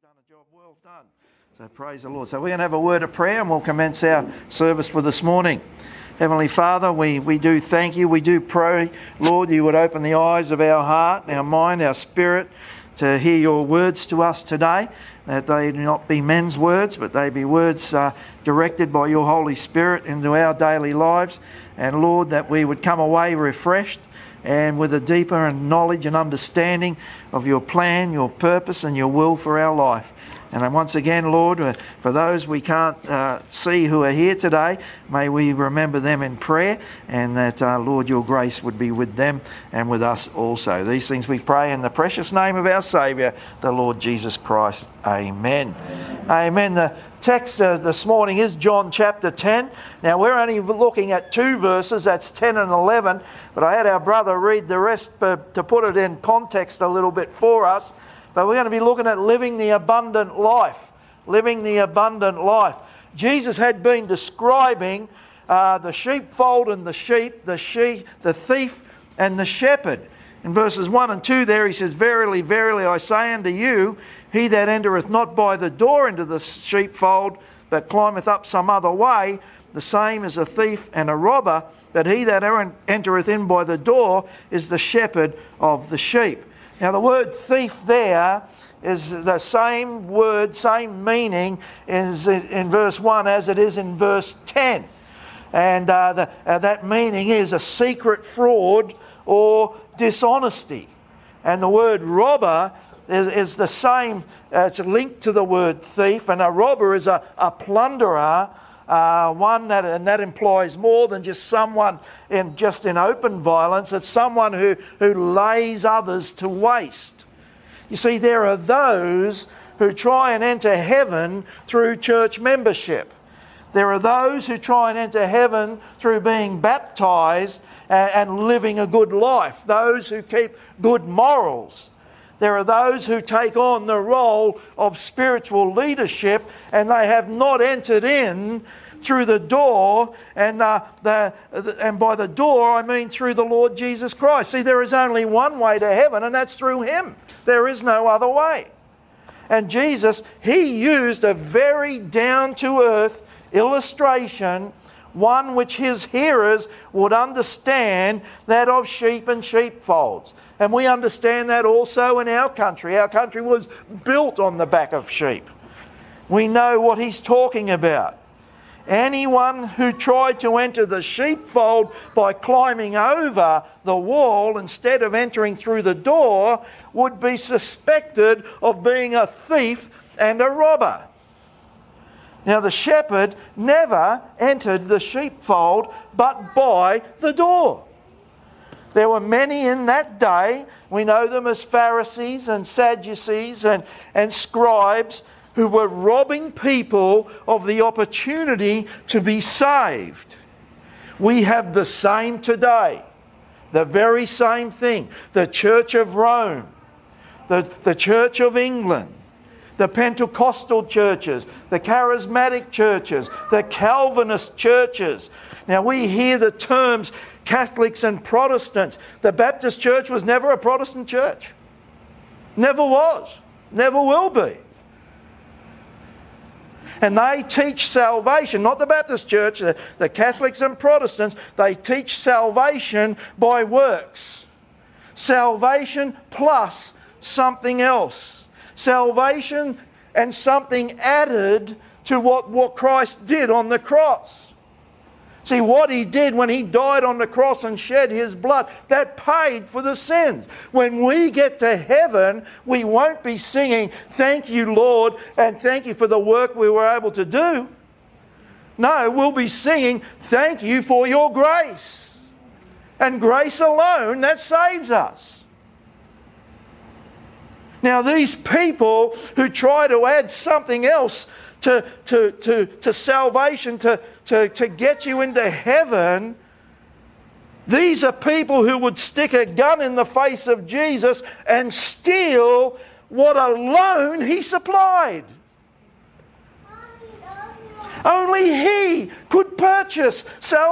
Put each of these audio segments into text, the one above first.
You've done a job well done. So praise the Lord. So we're going to have a word of prayer and we'll commence our service for this morning. Heavenly Father, we do thank you. We do pray, Lord, you would open the eyes of our heart, our mind, our spirit to hear your words to us today, that they do not be men's words, but they be words directed by your Holy Spirit into our daily lives. And Lord, that we would come away refreshed and with a deeper knowledge and understanding of your plan, your purpose and your will for our life. And then once again, Lord, for those we can't see who are here today, may we remember them in prayer, and that, Lord, your grace would be with them and with us also. These things we pray in the precious name of our Saviour, the Lord Jesus Christ. Amen. Amen. The text this morning is John chapter 10. Now, we're only looking at two verses, that's 10 and 11, but I had our brother read the rest to put it in context a little bit for us. But we're going to be looking at living the abundant life. Living the abundant life. Jesus had been describing the sheepfold and the sheep, the thief and the shepherd. In verses 1 and 2 there he says, "Verily, verily, I say unto you, he that entereth not by the door into the sheepfold, but climbeth up some other way, the same is a thief and a robber. But he that entereth in by the door is the shepherd of the sheep." Now the word thief there is the same word, same meaning in verse 1 as it is in verse 10. And that meaning is a secret fraud or dishonesty. And the word robber is the same, it's linked to the word thief, and a robber is a plunderer. That implies more than just someone in open violence. It's someone who lays others to waste. You see, there are those who try and enter heaven through church membership. There are those who try and enter heaven through being baptised and living a good life. Those who keep good morals. There are those who take on the role of spiritual leadership and they have not entered in through the door, and by the door I mean through the Lord Jesus Christ. See, there is only one way to heaven, and that's through Him. There is no other way. And Jesus, He used a very down-to-earth illustration, one which His hearers would understand, that of sheep and sheepfolds. And we understand that also in our country. Our country was built on the back of sheep. We know what He's talking about. Anyone who tried to enter the sheepfold by climbing over the wall instead of entering through the door would be suspected of being a thief and a robber. Now the shepherd never entered the sheepfold but by the door. There were many in that day, we know them as Pharisees and Sadducees and scribes, who were robbing people of the opportunity to be saved. We have the same today. The very same thing. The Church of Rome, the Church of England, the Pentecostal churches, the Charismatic churches, the Calvinist churches. Now we hear the terms Catholics and Protestants. The Baptist church was never a Protestant church. Never was. Never will be. And they teach salvation, not the Baptist church, the Catholics and Protestants, they teach salvation by works. Salvation plus something else. Salvation and something added to what Christ did on the cross. See, what He did when He died on the cross and shed His blood, that paid for the sins. When we get to heaven, we won't be singing, "Thank you, Lord, and thank you for the work we were able to do." No, we'll be singing, "Thank you for your grace." And grace alone, that saves us. Now, these people who try to add something else to salvation, to get you into heaven, these are people who would stick a gun in the face of Jesus and steal what alone He supplied. Only He could purchase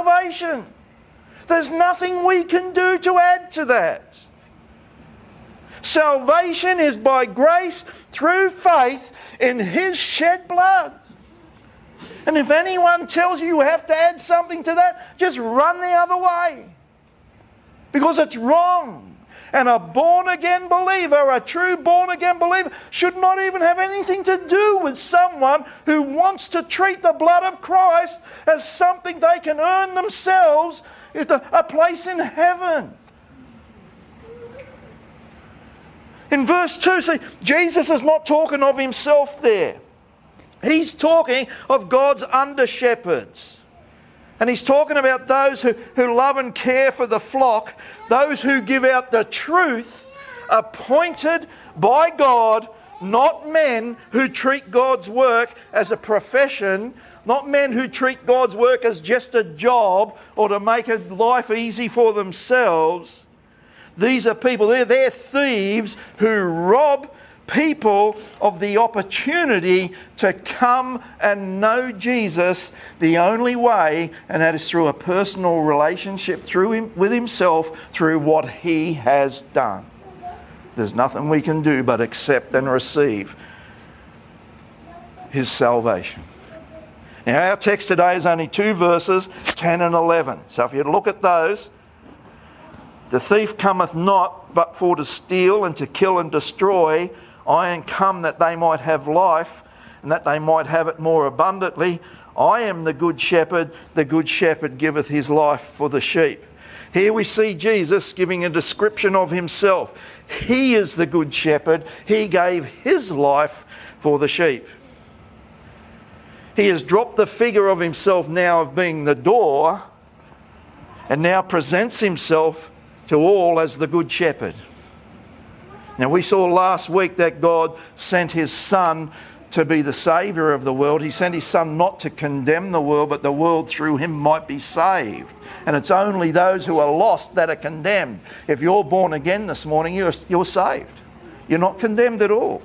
salvation. There's nothing we can do to add to that. Salvation is by grace through faith in His shed blood. And if anyone tells you have to add something to that, just run the other way. Because it's wrong. And a born-again believer, a true born-again believer, should not even have anything to do with someone who wants to treat the blood of Christ as something they can earn themselves a place in heaven. In verse 2, see, Jesus is not talking of Himself there. He's talking of God's under-shepherds. And He's talking about those who love and care for the flock, those who give out the truth, appointed by God, not men who treat God's work as a profession, not men who treat God's work as just a job or to make life easy for themselves. These are people, they're thieves who rob people of the opportunity to come and know Jesus the only way, and that is through a personal relationship with Himself, through what He has done. There's nothing we can do but accept and receive His salvation. Now our text today is only 2 verses, 10 and 11. So if you look at those, the thief cometh not but for to steal and to kill and destroy. I am come that they might have life, and that they might have it more abundantly. I am the good shepherd giveth his life for the sheep. Here we see Jesus giving a description of Himself. He is the good shepherd. He gave His life for the sheep. He has dropped the figure of Himself now of being the door, and now presents Himself to all as the good shepherd. Now we saw last week that God sent His Son to be the Saviour of the world. He sent His Son not to condemn the world, but the world through Him might be saved. And it's only those who are lost that are condemned. If you're born again this morning, you're saved. You're not condemned at all.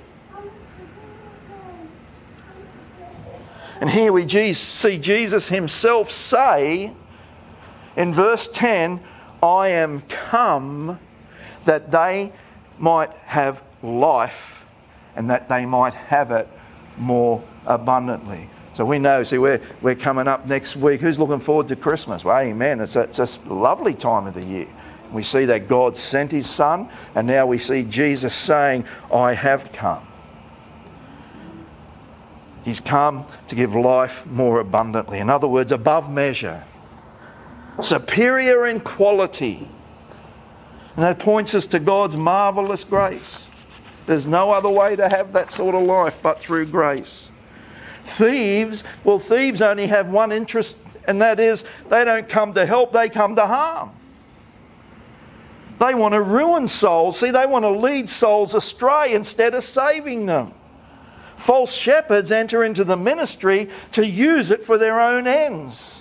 And here we see Jesus Himself say in verse 10, I am come that they might have life, and that they might have it more abundantly. So we know, see, we're coming up next week. Who's looking forward to Christmas? Well, amen. It's a lovely time of the year. We see that God sent His Son, and now we see Jesus saying, I have come. He's come to give life more abundantly. In other words, above measure. Superior in quality. And that points us to God's marvellous grace. There's no other way to have that sort of life but through grace. Thieves only have one interest, and that is they don't come to help, they come to harm. They want to ruin souls. See, they want to lead souls astray instead of saving them. False shepherds enter into the ministry to use it for their own ends.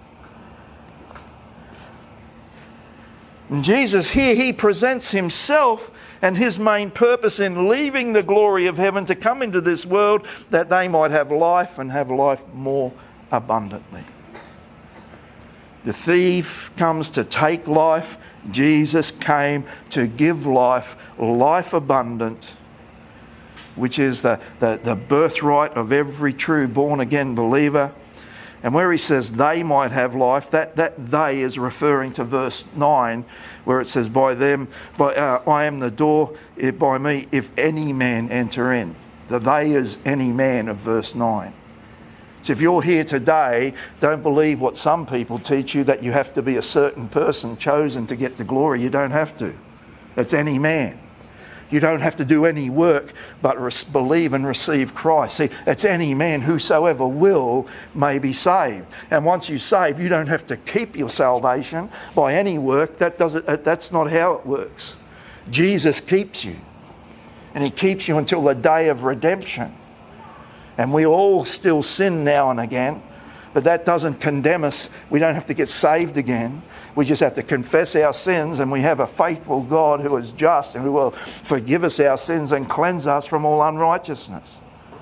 And Jesus here, He presents Himself and His main purpose in leaving the glory of heaven to come into this world, that they might have life and have life more abundantly. The thief comes to take life. Jesus came to give life, life abundant, which is the birthright of every true born-again believer. And where He says they might have life, that they is referring to verse 9, where it says, I am the door, by me, if any man enter in. The they is any man of verse 9. So if you're here today, don't believe what some people teach you, that you have to be a certain person chosen to get the glory. You don't have to. It's any man. You don't have to do any work but believe and receive Christ. See, it's any man, whosoever will may be saved. And once you're saved, you don't have to keep your salvation by any work. That's not how it works. Jesus keeps you. And He keeps you until the day of redemption. And we all still sin now and again, but that doesn't condemn us. We don't have to get saved again. We just have to confess our sins, and we have a faithful God who is just and who will forgive us our sins and cleanse us from all unrighteousness.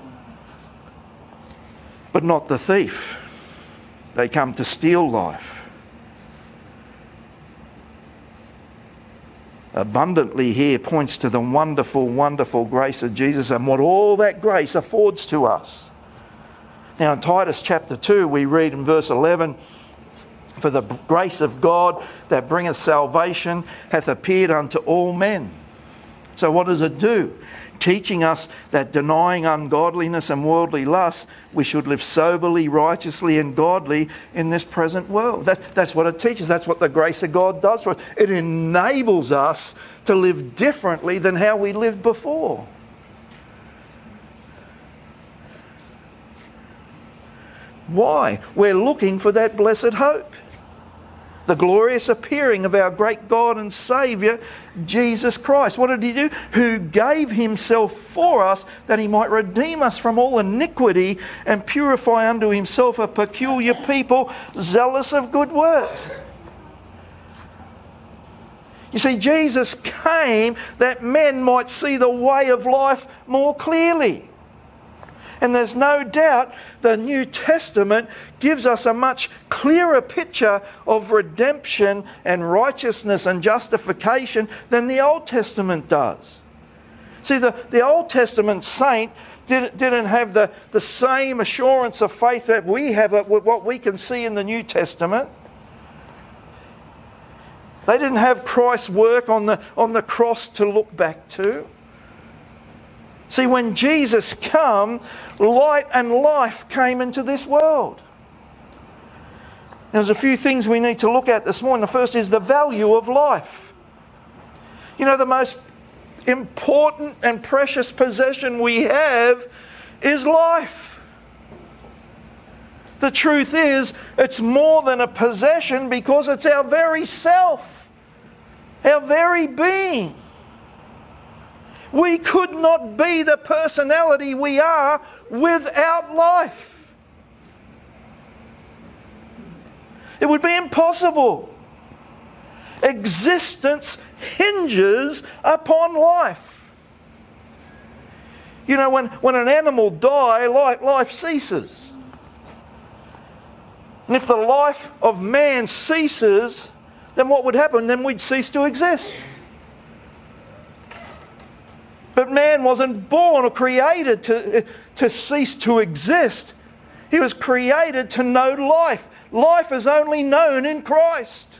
But not the thief. They come to steal life. abundantly here points to the wonderful, wonderful grace of Jesus and what all that grace affords to us. Now in Titus chapter 2 we read in verse 11, "For the grace of God that bringeth salvation hath appeared unto all men." So what does it do? Teaching us that denying ungodliness and worldly lust, we should live soberly, righteously and godly in this present world. That's what it teaches. That's what the grace of God does for us. It enables us to live differently than how we lived before. Why? We're looking for that blessed hope. The glorious appearing of our great God and Saviour, Jesus Christ. What did He do? Who gave Himself for us that He might redeem us from all iniquity and purify unto Himself a peculiar people, zealous of good works. You see, Jesus came that men might see the way of life more clearly. And there's no doubt the New Testament gives us a much clearer picture of redemption and righteousness and justification than the Old Testament does. See, the Old Testament saint didn't have the same assurance of faith that we have with what we can see in the New Testament. They didn't have Christ's work on the cross to look back to. See, when Jesus came, light and life came into this world. There's a few things we need to look at this morning. The first is the value of life. You know, the most important and precious possession we have is life. The truth is, it's more than a possession because it's our very self, our very being. We could not be the personality we are without life. It would be impossible. Existence hinges upon life. You know, when an animal dies, life ceases. And if the life of man ceases, then what would happen? Then we'd cease to exist. But man wasn't born or created to cease to exist. He was created to know life. Life is only known in Christ.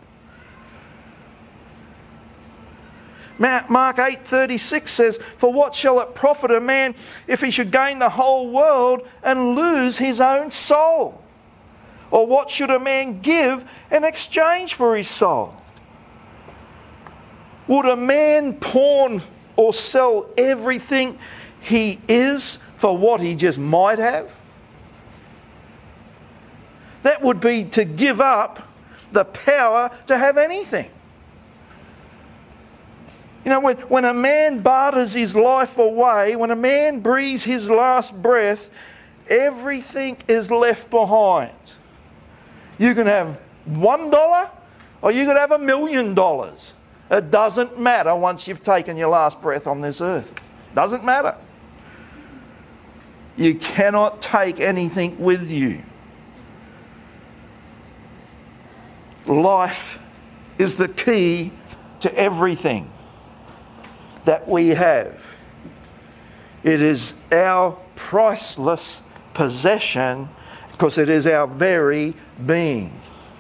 Mark 8:36 says, "For what shall it profit a man if he should gain the whole world and lose his own soul? Or what should a man give in exchange for his soul? Would a man pawn or sell everything he is for what he just might have? That would be to give up the power to have anything. You know, when a man barters his life away, when a man breathes his last breath, everything is left behind. You can have $1 or you could have $1 million. It doesn't matter once you've taken your last breath on this earth. Doesn't matter. You cannot take anything with you. Life is the key to everything that we have. It is our priceless possession because it is our very being.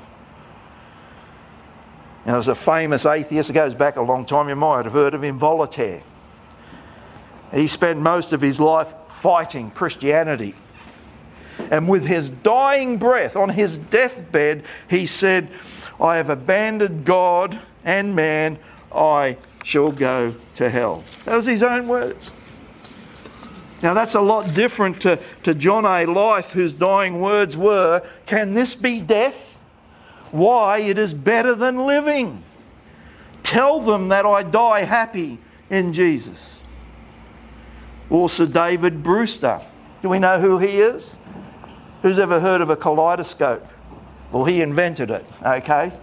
Now, there's a famous atheist, it goes back a long time, you might have heard of him, Voltaire. He spent most of his life fighting Christianity. And with his dying breath, on his deathbed, he said, "I have abandoned God and man, I shall go to hell." That was his own words. Now that's a lot different to John A. Lyth, whose dying words were, "Can this be death? Why, it is better than living. Tell them that I die happy in Jesus." Or Sir David Brewster. Do we know who he is? Who's ever heard of a kaleidoscope? Well, he invented it, okay?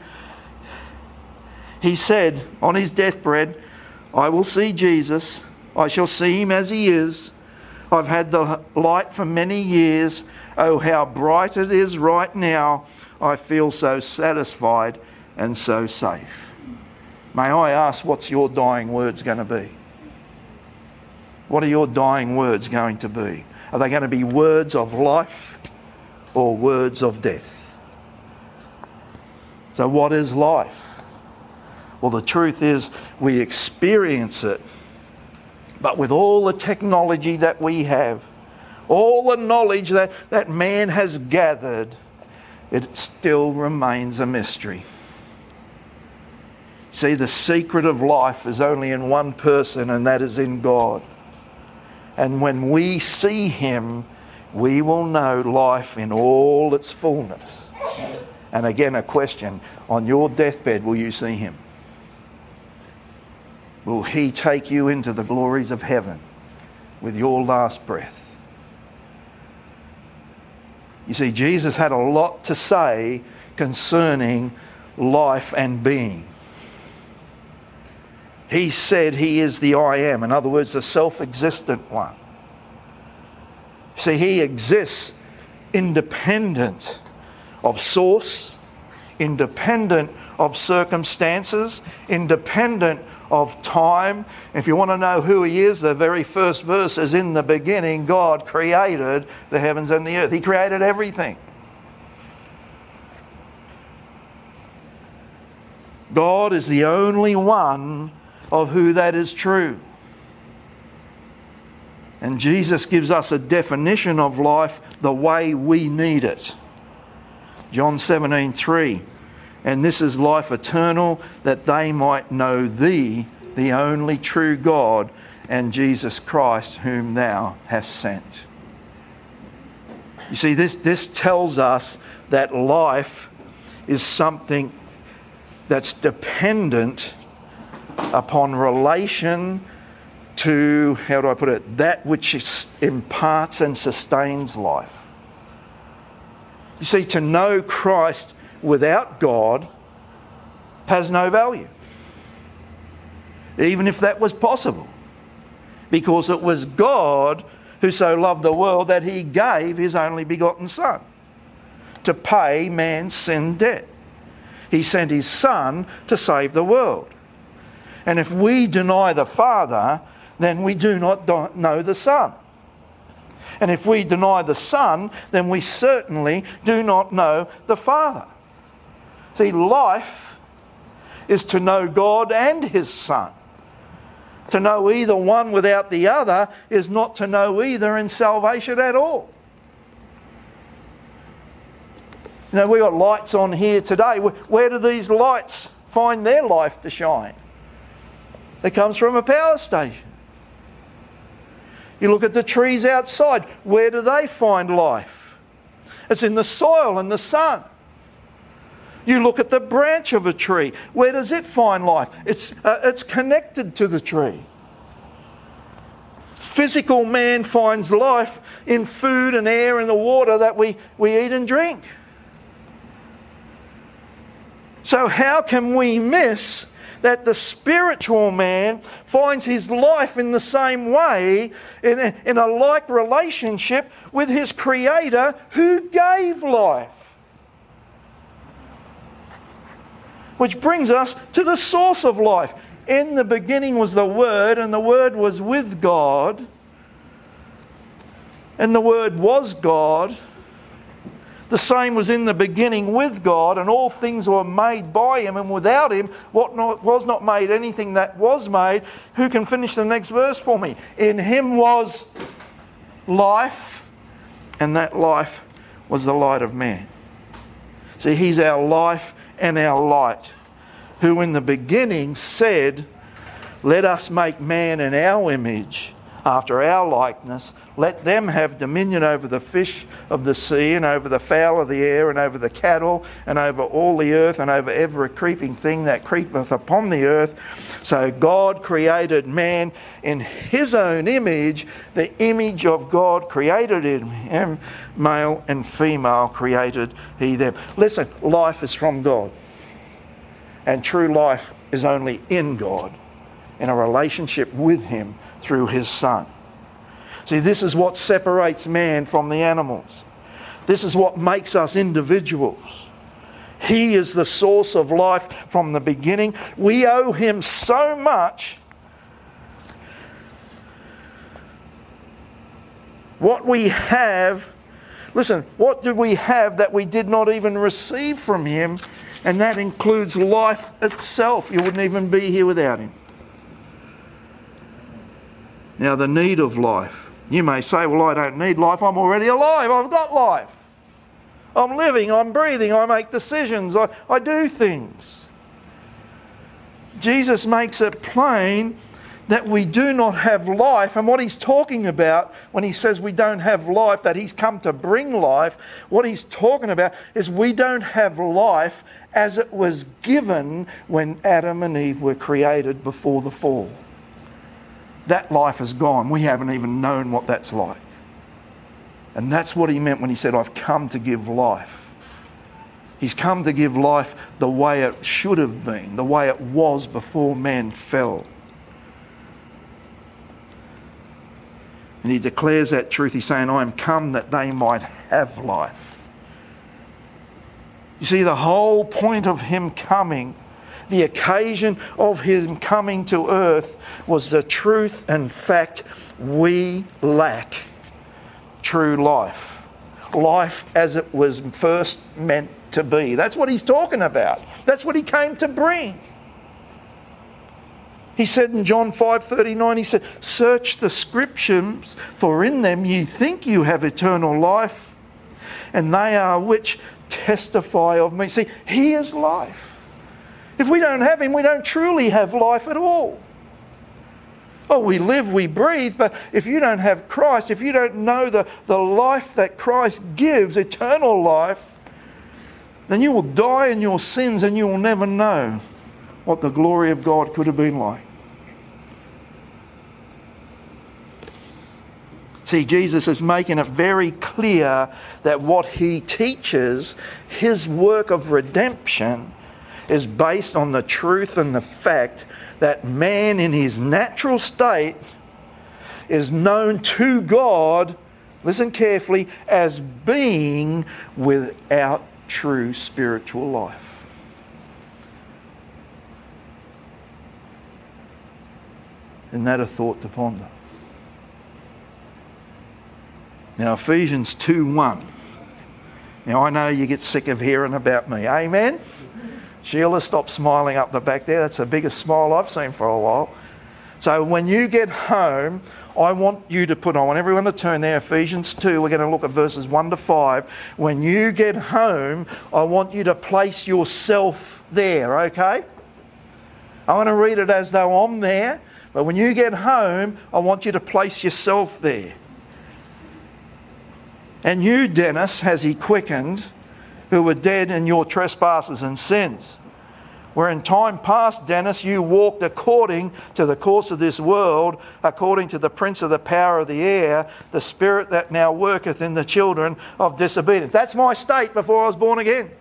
He said on his deathbed, "I will see Jesus. I shall see him as he is. I've had the light for many years. Oh, how bright it is right now. I feel so satisfied and so safe." May I ask, what's your dying words going to be? What are your dying words going to be? Are they going to be words of life or words of death? So what is life? Well, the truth is we experience it, but with all the technology that we have, all the knowledge that man has gathered, it still remains a mystery. See, the secret of life is only in one person, and that is in God. And when we see Him, we will know life in all its fullness. And again, a question, on your deathbed, will you see Him? Will He take you into the glories of heaven with your last breath? You see, Jesus had a lot to say concerning life and being. He said He is the I am. In other words, the self-existent one. See, He exists independent of source, independent of circumstances, independent of time. If you want to know who He is, the very first verse is, in the beginning God created the heavens and the earth. He created everything. God is the only one of who that is true. And Jesus gives us a definition of life the way we need it. John 17:3, and this is life eternal, that they might know Thee, the only true God, and Jesus Christ, whom Thou hast sent. You see, this tells us that life is something that's dependent upon relation to, how do I put it, that which imparts and sustains life. You see, to know Christ without God has no value, even if that was possible, because it was God who so loved the world that He gave His only begotten Son to pay man's sin debt. He sent His Son to save the world. And if we deny the Father, then we do not know the Son. And if we deny the Son, then we certainly do not know the Father. See, life is to know God and His Son. To know either one without the other is not to know either in salvation at all. You know, we've got lights on here today. Where do these lights find their life to shine? It comes from a power station. You look at the trees outside. Where do they find life? It's in the soil and the sun. You look at the branch of a tree. Where does it find life? It's connected to the tree. Physical man finds life in food and air and the water that we eat and drink. So how can we miss that the spiritual man finds his life in the same way, in a like relationship with his Creator who gave life? Which brings us to the source of life. In the beginning was the Word, and the Word was with God, and the Word was God. The same was in the beginning with God, and all things were made by Him, and without Him was not made anything that was made. Who can finish the next verse for me? In Him was life, and that life was the light of man. See, He's our life and our light, who in the beginning said, let us make man in our image, after our likeness. Let them have dominion over the fish of the sea, and over the fowl of the air, and over the cattle, and over all the earth, and over every creeping thing that creepeth upon the earth. So God created man in His own image. The image of God created him, male and female created He them. Listen, life is from God. And true life is only in God, in a relationship with Him through His Son. See, this is what separates man from the animals. This is what makes us individuals. He is the source of life from the beginning. We owe him so much. What we have, listen, what did we have that we did not even receive from him? And that includes life itself. You wouldn't even be here without him. Now, the need of life. You may say, well, I don't need life. I'm already alive. I've got life. I'm living. I'm breathing. I make decisions. I do things. Jesus makes it plain that we do not have life. And what he's talking about when he says we don't have life, that he's come to bring life, what he's talking about is we don't have life as it was given when Adam and Eve were created before the fall. That life is gone. We haven't even known what that's like. And that's what he meant when he said, I've come to give life. He's come to give life the way it should have been, the way it was before man fell. And he declares that truth. He's saying, I am come that they might have life. You see, the whole point of him coming, the occasion of him coming to earth, was the truth and fact we lack true life. Life as it was first meant to be. That's what he's talking about. That's what he came to bring. He said in John 5:39, he said, search the scriptures, for in them ye think you have eternal life, and they are which testify of me. See, he is life. If we don't have him, we don't truly have life at all. Oh, we live, we breathe, but if you don't have Christ, if you don't know the life that Christ gives, eternal life, then you will die in your sins and you will never know what the glory of God could have been like. See, Jesus is making it very clear that what he teaches, his work of redemption, is based on the truth and the fact that man in his natural state is known to God, listen carefully, as being without true spiritual life. Isn't that a thought to ponder? Now, Ephesians 2:1. Now, I know you get sick of hearing about me. Amen? Sheila, stop smiling up the back there. That's the biggest smile I've seen for a while. So when you get home, I want you to put on, I want everyone to turn there, Ephesians 2. We're going to look at verses 1 to 5. When you get home, I want you to place yourself there, okay? I want to read it as though I'm there, but when you get home, I want you to place yourself there. And you, Dennis, has he quickened, who were dead in your trespasses and sins. Where in time past, Dennis, you walked according to the course of this world, according to the prince of the power of the air, the spirit that now worketh in the children of disobedience. That's my state before I was born again.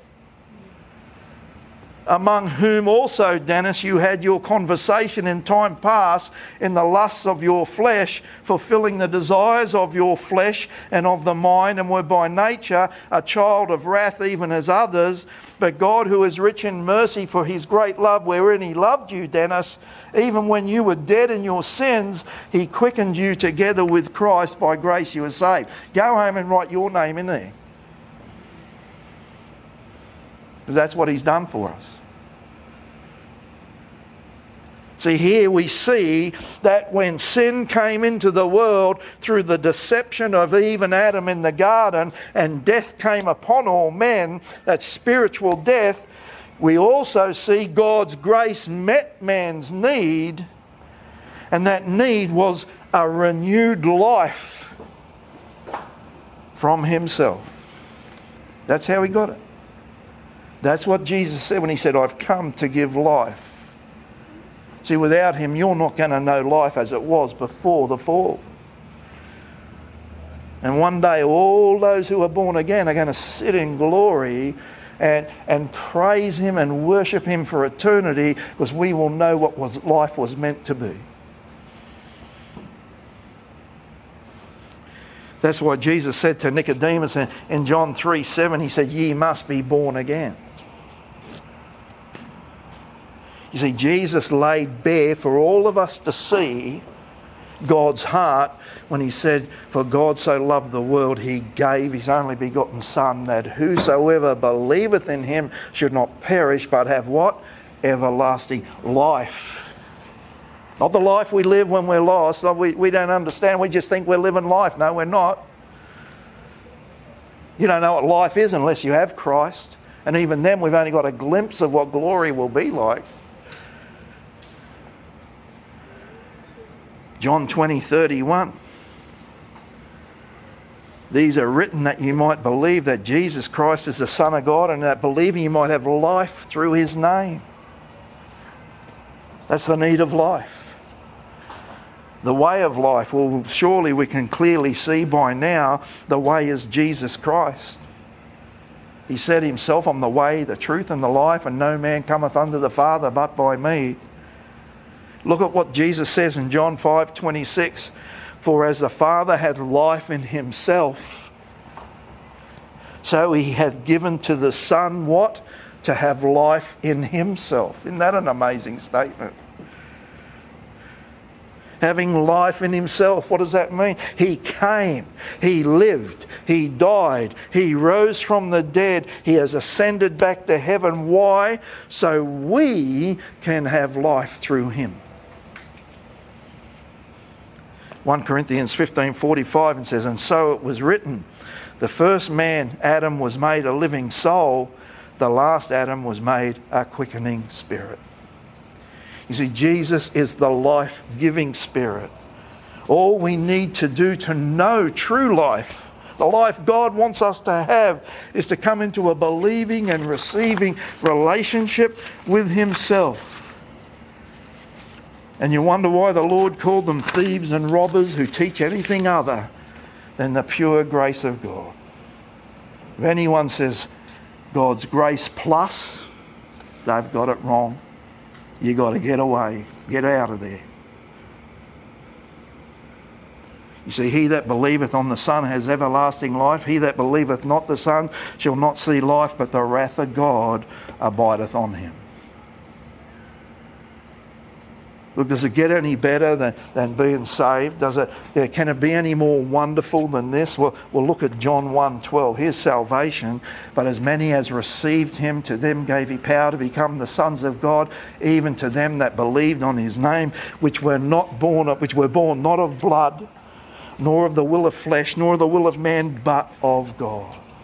Among whom also, Dennis, you had your conversation in time past in the lusts of your flesh, fulfilling the desires of your flesh and of the mind, and were by nature a child of wrath even as others. But God, who is rich in mercy for his great love wherein he loved you, Dennis, even when you were dead in your sins, he quickened you together with Christ. By grace you were saved. Go home and write your name in there. Because that's what he's done for us. See, here we see that when sin came into the world through the deception of Eve and Adam in the garden, and death came upon all men, that spiritual death, we also see God's grace met man's need, and that need was a renewed life from himself. That's how he got it. That's what Jesus said when he said, I've come to give life. See, without him, you're not going to know life as it was before the fall. And one day, all those who are born again are going to sit in glory and praise him and worship him for eternity, because we will know what life was meant to be. That's why Jesus said to Nicodemus in John 3:7, he said, ye must be born again. You see, Jesus laid bare for all of us to see God's heart when he said, "For God so loved the world, he gave his only begotten Son, that whosoever believeth in him should not perish, but have" what? Everlasting life. Not the life we live when we're lost. We don't understand. We just think we're living life. No, we're not. You don't know what life is unless you have Christ. And even then, we've only got a glimpse of what glory will be like. John 20:31. These are written that you might believe that Jesus Christ is the Son of God, and that believing you might have life through his name. That's the need of life. The way of life, well, surely we can clearly see by now the way is Jesus Christ. He said himself, "I'm the way, the truth and the life, and no man cometh unto the Father but by me." Look at what Jesus says in John 5:26. "For as the Father hath life in himself, so he hath given to the Son" what? To have life in himself. Isn't that an amazing statement? Having life in himself. What does that mean? He came, he lived, he died, he rose from the dead, he has ascended back to heaven. Why? So we can have life through him. 1 Corinthians 15:45 and says, "And so it was written, the first man, Adam, was made a living soul, the last Adam was made a quickening spirit." You see, Jesus is the life-giving Spirit. All we need to do to know true life, the life God wants us to have, is to come into a believing and receiving relationship with himself. And you wonder why the Lord called them thieves and robbers who teach anything other than the pure grace of God. If anyone says God's grace plus, they've got it wrong. You got to get away, get out of there. You see, he that believeth on the Son has everlasting life. He that believeth not the Son shall not see life, but the wrath of God abideth on him. Look, does it get any better than being saved? Can it be any more wonderful than this? Well, look at John 1:12. Here's salvation. "But as many as received him, to them gave he power to become the sons of God, even to them that believed on his name, which were born not of blood, nor of the will of flesh, nor of the will of man, but of God."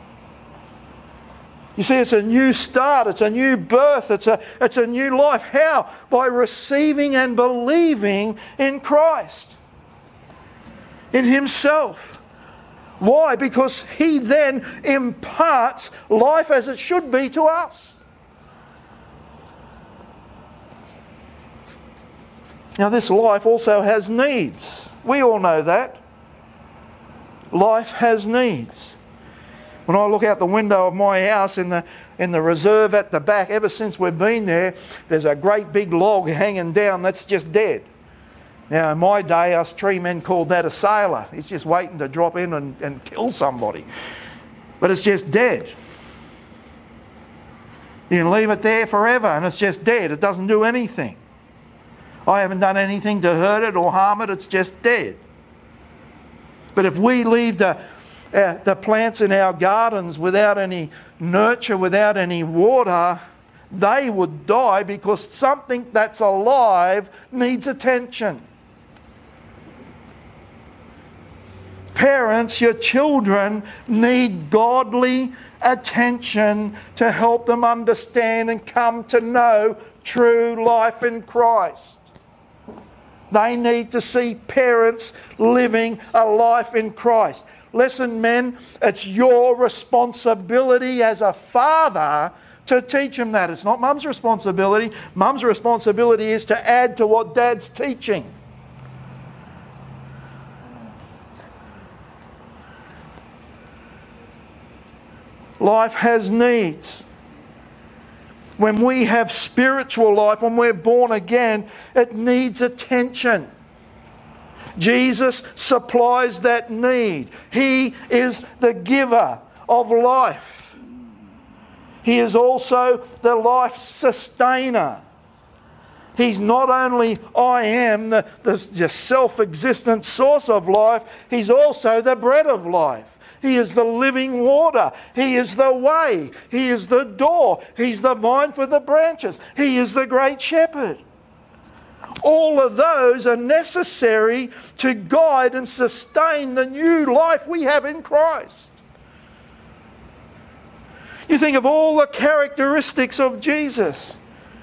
You see, it's a new start, it's a new birth, it's a new life. How? By receiving and believing in Christ, in himself. Why? Because he then imparts life as it should be to us. Now, this life also has needs. We all know that. Life has needs. When I look out the window of my house in the reserve at the back, ever since we've been there, there's a great big log hanging down that's just dead. Now, in my day, us tree men called that a sailor. He's just waiting to drop in and kill somebody. But it's just dead. You can leave it there forever and it's just dead. It doesn't do anything. I haven't done anything to hurt it or harm it. It's just dead. But if we leave the plants in our gardens without any nurture, without any water, they would die because something that's alive needs attention. Parents, your children need godly attention to help them understand and come to know true life in Christ. They need to see parents living a life in Christ. Listen, men, it's your responsibility as a father to teach them that. It's not mum's responsibility. Mum's responsibility is to add to what dad's teaching. Life has needs. When we have spiritual life, when we're born again, it needs attention. Jesus supplies that need. He is the giver of life. He is also the life sustainer. He's not only I am, the self-existent source of life, He's also the bread of life. He is the living water. He is the way. He is the door. He's the vine for the branches. He is the great shepherd. All of those are necessary to guide and sustain the new life we have in Christ. You think of all the characteristics of Jesus.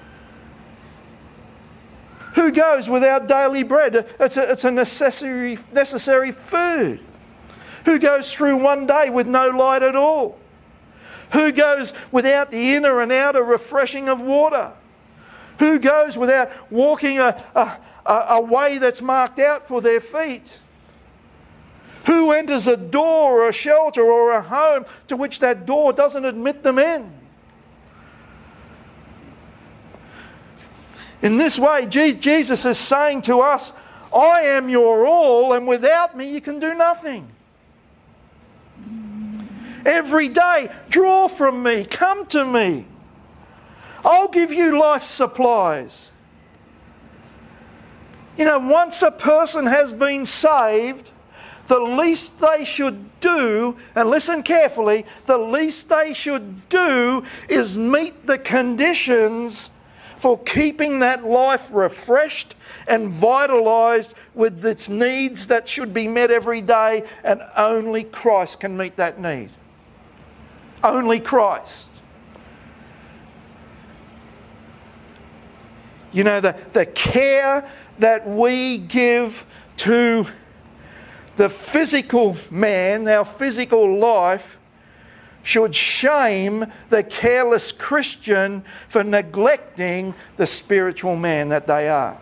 Who goes without daily bread? It's a necessary food. Who goes through one day with no light at all? Who goes without the inner and outer refreshing of water? Who goes without walking a way that's marked out for their feet? Who enters a door or a shelter or a home to which that door doesn't admit them in? In this way, Jesus is saying to us, I am your all, and without me you can do nothing. Every day, draw from me, come to me. I'll give you life supplies. You know, once a person has been saved, the least they should do, and listen carefully, the least they should do is meet the conditions for keeping that life refreshed and vitalised with its needs that should be met every day, and only Christ can meet that need. Only Christ. You know, the care that we give to the physical man, our physical life, should shame the careless Christian for neglecting the spiritual man that they are.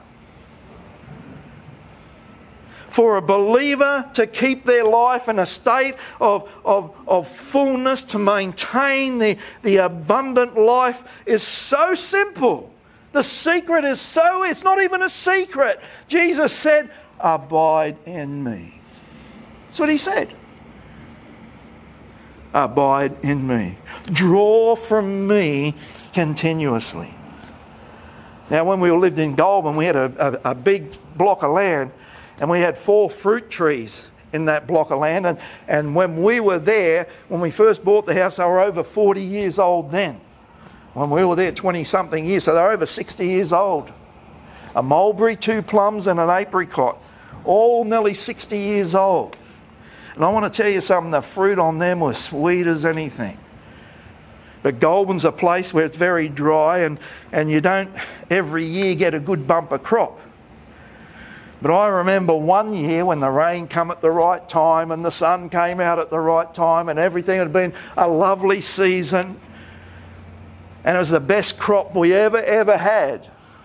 For a believer to keep their life in a state of fullness, to maintain the abundant life, is so simple. The secret is it's not even a secret. Jesus said, abide in me. That's what He said. Abide in me. Draw from me continuously. Now, when we lived in Goulburn, we had a big block of land, and we had 4 fruit trees in that block of land. And when we were there, when we first bought the house, they were over 40 years old then. When we were there, 20-something years, so they're over 60 years old. A mulberry, 2 plums and an apricot, all nearly 60 years old. And I want to tell you something, the fruit on them was sweet as anything. But Goulburn's a place where it's very dry, and you don't every year get a good bumper crop. But I remember one year when the rain came at the right time and the sun came out at the right time and everything had been a lovely season. And it was the best crop we ever had.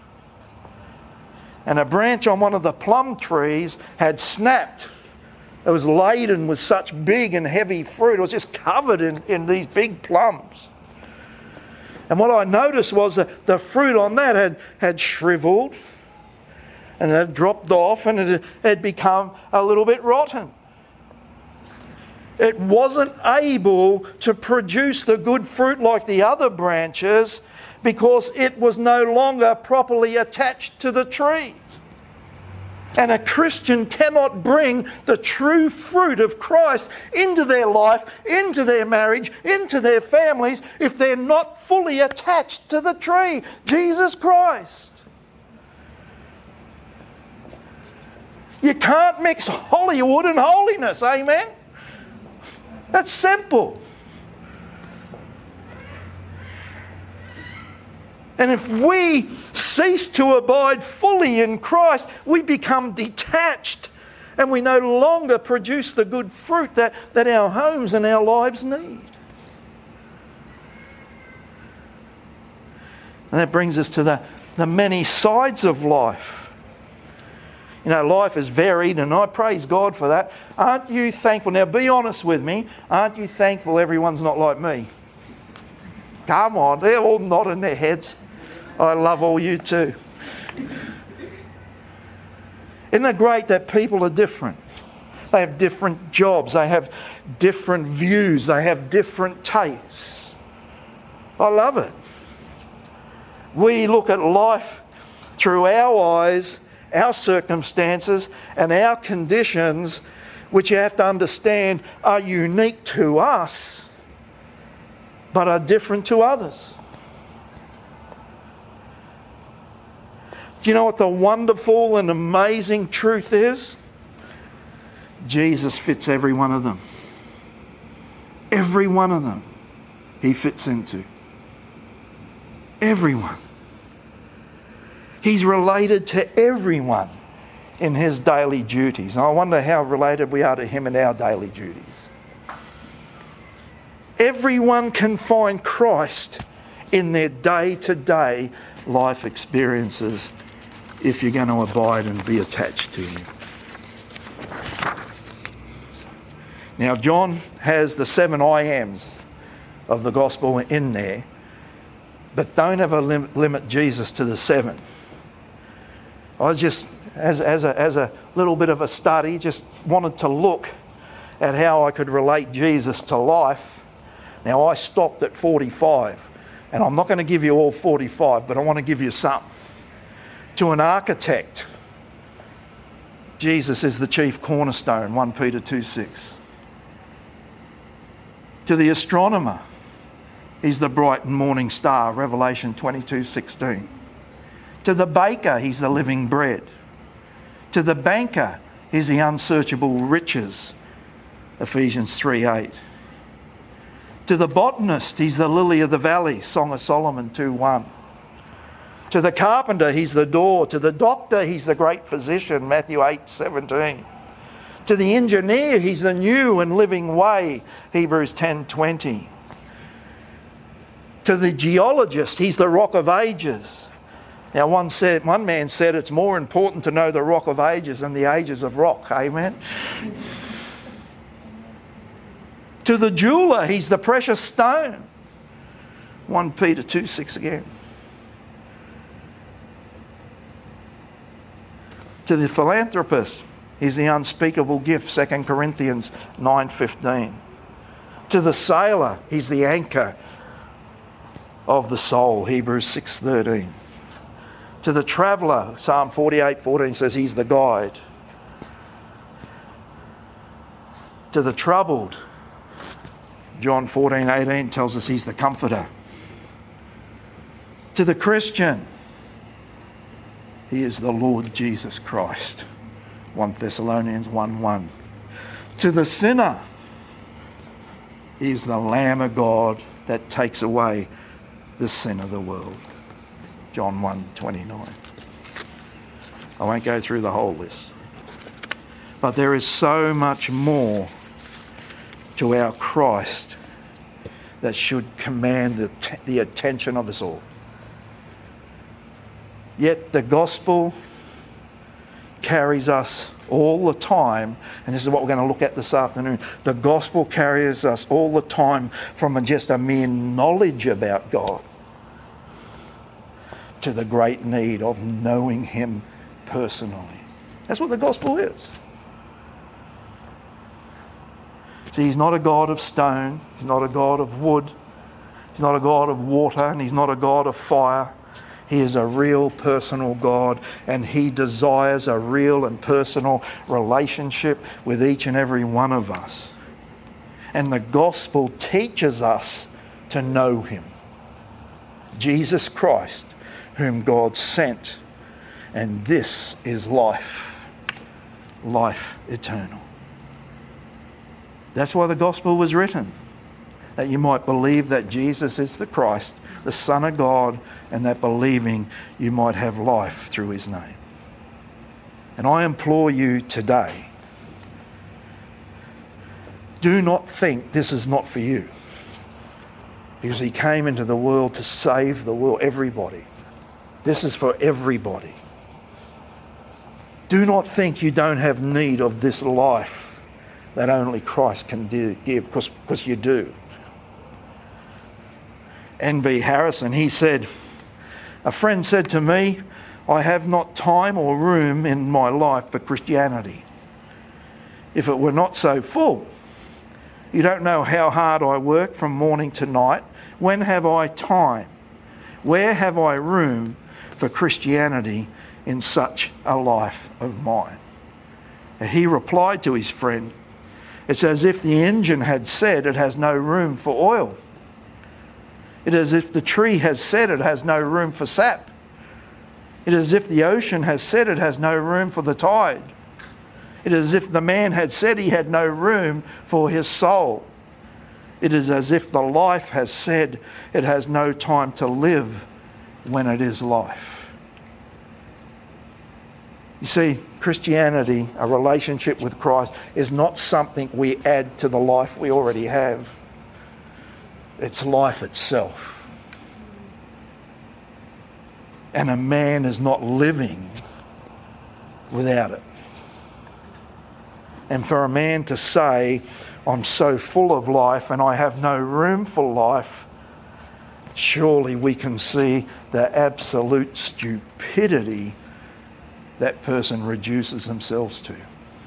And a branch on one of the plum trees had snapped. It was laden with such big and heavy fruit. It was just covered in these big plums. And what I noticed was that the fruit on that had shriveled and it had dropped off, and it had become a little bit rotten. It wasn't able to produce the good fruit like the other branches because it was no longer properly attached to the tree. And a Christian cannot bring the true fruit of Christ into their life, into their marriage, into their families, if they're not fully attached to the tree, Jesus Christ. You can't mix Hollywood and holiness, amen? That's simple. And if we cease to abide fully in Christ, we become detached and we no longer produce the good fruit that our homes and our lives need. And that brings us to the many sides of life. You know, life is varied, and I praise God for that. Aren't you thankful? Now, be honest with me. Aren't you thankful everyone's not like me? Come on, they're all nodding their heads. I love all you too. Isn't it great that people are different? They have different jobs. They have different views. They have different tastes. I love it. We look at life through our eyes, our circumstances, and our conditions, which you have to understand are unique to us, but are different to others. Do you know what the wonderful and amazing truth is? Jesus fits every one of them. Every one of them he fits into. Everyone. He's related to everyone in his daily duties. And I wonder how related we are to him in our daily duties. Everyone can find Christ in their day-to-day life experiences if you're going to abide and be attached to him. Now, John has the 7 I ams of the gospel in there, but don't ever limit Jesus to the 7. I just, as a little bit of a study, just wanted to look at how I could relate Jesus to life. Now, I stopped at 45, and I'm not going to give you all 45, but I want to give you some. To an architect, Jesus is the chief cornerstone, 1 Peter 2:6. To the astronomer, he's the bright and morning star, Revelation 22:16. To the baker, he's the living bread. To the banker, he's the unsearchable riches, Ephesians 3:8. To the botanist, he's the lily of the valley, Song of Solomon 2:1. To the carpenter, he's the door. To the doctor, he's the great physician, Matthew 8:17. To the engineer, he's the new and living way, Hebrews 10:20. To the geologist, he's the rock of ages. Now, one man said it's more important to know the rock of ages than the ages of rock. Amen? To the jeweller, he's the precious stone. 1 Peter 2:6 again. To the philanthropist, he's the unspeakable gift, 2 Corinthians 9:15. To the sailor, he's the anchor of the soul, Hebrews 6:13. To the traveller, Psalm 48:14 says he's the guide. To the troubled, John 14:18 tells us he's the comforter. To the Christian, he is the Lord Jesus Christ, 1 Thessalonians 1:1. To the sinner, he is the Lamb of God that takes away the sin of the world, John 1:29. I won't go through the whole list. But there is so much more to our Christ that should command the attention of us all. Yet the gospel carries us all the time, and this is what we're going to look at this afternoon. The gospel carries us all the time from just a mere knowledge about God to the great need of knowing him personally. That's what the gospel is. See, he's not a God of stone, he's not a God of wood, he's not a God of water, and he's not a God of fire. He is a real personal God, and he desires a real and personal relationship with each and every one of us. And the gospel teaches us to know him. Jesus Christ, whom God sent. And this is life. Life eternal. That's why the gospel was written. That you might believe that Jesus is the Christ, the Son of God, and that believing you might have life through his name. And I implore you today, do not think this is not for you. Because he came into the world to save the world, everybody. This is for everybody. Do not think you don't have need of this life that only Christ can give, because you do. N.B. Harrison, he said, a friend said to me, I have not time or room in my life for Christianity. If it were not so full, you don't know how hard I work from morning to night. When have I time? Where have I room for Christianity in such a life of mine? And he replied to his friend, it's as if the engine had said it has no room for oil. It is as if the tree has said it has no room for sap. It is as if the ocean has said it has no room for the tide. It is as if the man had said he had no room for his soul. It is as if the life has said it has no time to live when it is life. You see, Christianity, a relationship with Christ, is not something we add to the life we already have. It's life itself. And a man is not living without it. And for a man to say, I'm so full of life and I have no room for life, surely we can see the absolute stupidity that person reduces themselves to.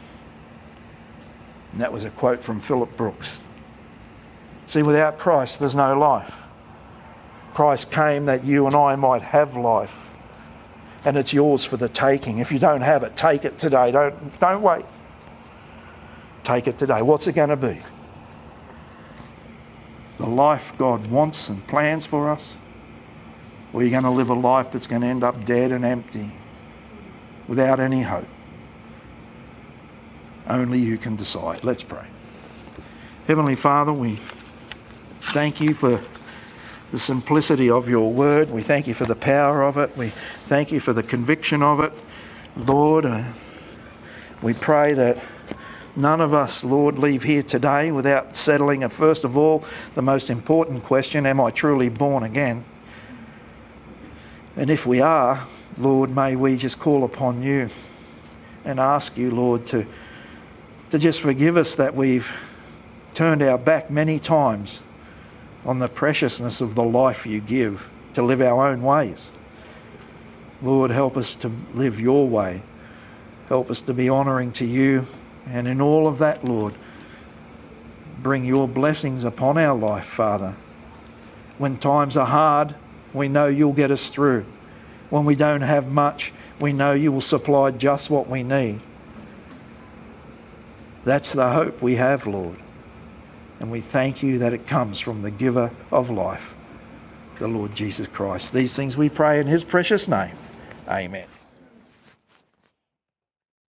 And that was a quote from Philip Brooks. See, without Christ, there's no life. Christ came that you and I might have life. And it's yours for the taking. If you don't have it, take it today. Don't wait. Take it today. What's it going to be? The life God wants and plans for us? Or are you going to live a life that's going to end up dead and empty, without any hope? Only you can decide. Let's pray. Heavenly Father, we thank you for the simplicity of your word. We thank you for the power of it. We thank you for the conviction of it. Lord, we pray that none of us, Lord, leave here today without settling, first of all, the most important question, am I truly born again? And if we are, Lord, may we just call upon you and ask you, Lord, to just forgive us that we've turned our back many times on the preciousness of the life you give, to live our own ways. Lord, help us to live your way. Help us to be honouring to you. And in all of that, Lord, bring your blessings upon our life, Father. When times are hard, we know you'll get us through. When we don't have much, we know you will supply just what we need. That's the hope we have, Lord. And we thank you that it comes from the giver of life, the Lord Jesus Christ. These things we pray in his precious name. Amen.